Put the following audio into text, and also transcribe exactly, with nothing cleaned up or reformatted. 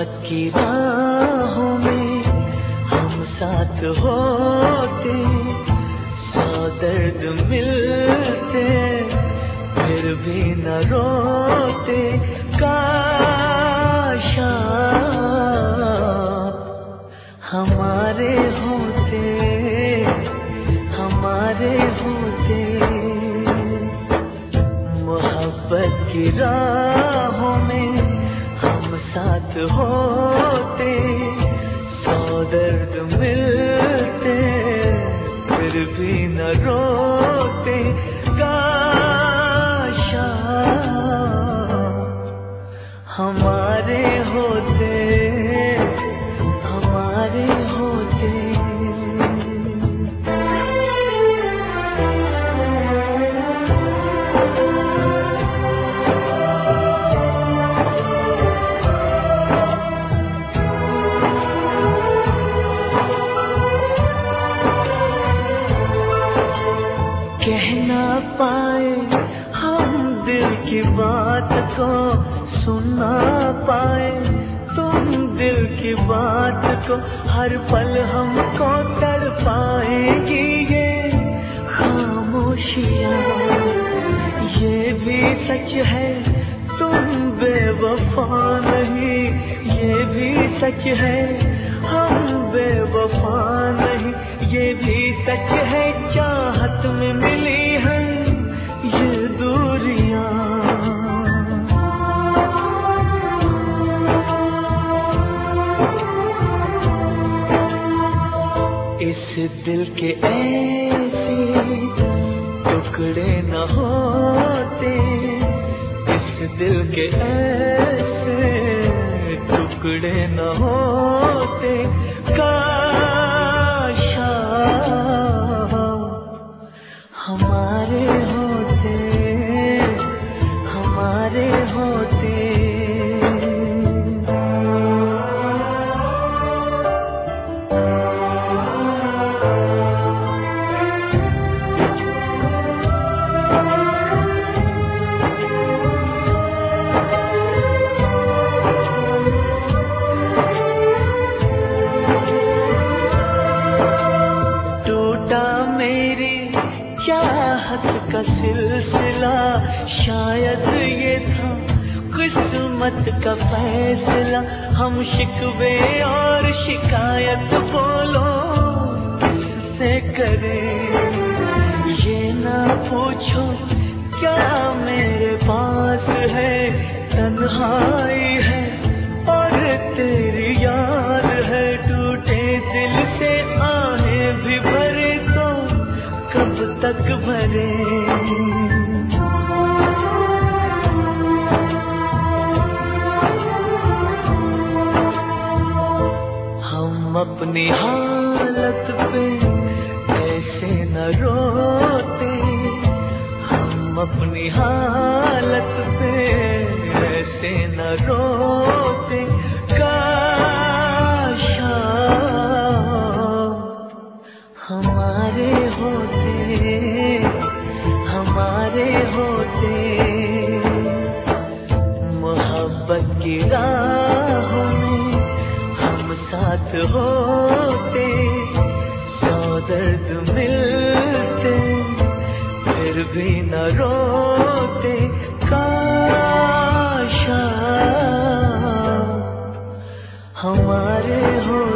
मोहब्बत की राहों में हम साथ होते, सौ दर्द मिलते फिर भी न रोते। काश आप हमारे होते, हमारे होते। मोहब्बत की राहों में हम साथ होते, सौ दर्द मिलते फिर भी न रोते। काश हमारे होते, हमारे होते। कहना पाए हम दिल की बात को, सुनना पाए तुम दिल की बात को। हर पल हमको तड़पाएगी ये खामोशियाँ। ये भी सच है तुम बेवफा नहीं, ये भी सच है हम बेवफा नहीं। ये भी सच है चाहत में मिली है ये दूरियां। इस दिल के ऐसे टुकड़े न होते, इस दिल के ऐसे टुकड़े न होते। काश हमारे होते, हमारे होते। चाहत का सिलसिला शायद ये था किस्मत का फैसला। हम शिकवे और शिकायत बोलो किससे करें, ये ना पूछो क्या मेरे पास है। तन्हाई है और तेरी याद है, टूटे दिल से आहें भी भरे तो कब तक भरे। हम अपनी हालत पे ऐसे न रोते, हम अपनी हालत पे ऐसे न रोते। काश हमारे होते, हमारे होते। मोहब्बत की राहों में हम साथ होते, सौ दर्द मिलते फिर भी न रोते। काश हमारे होते।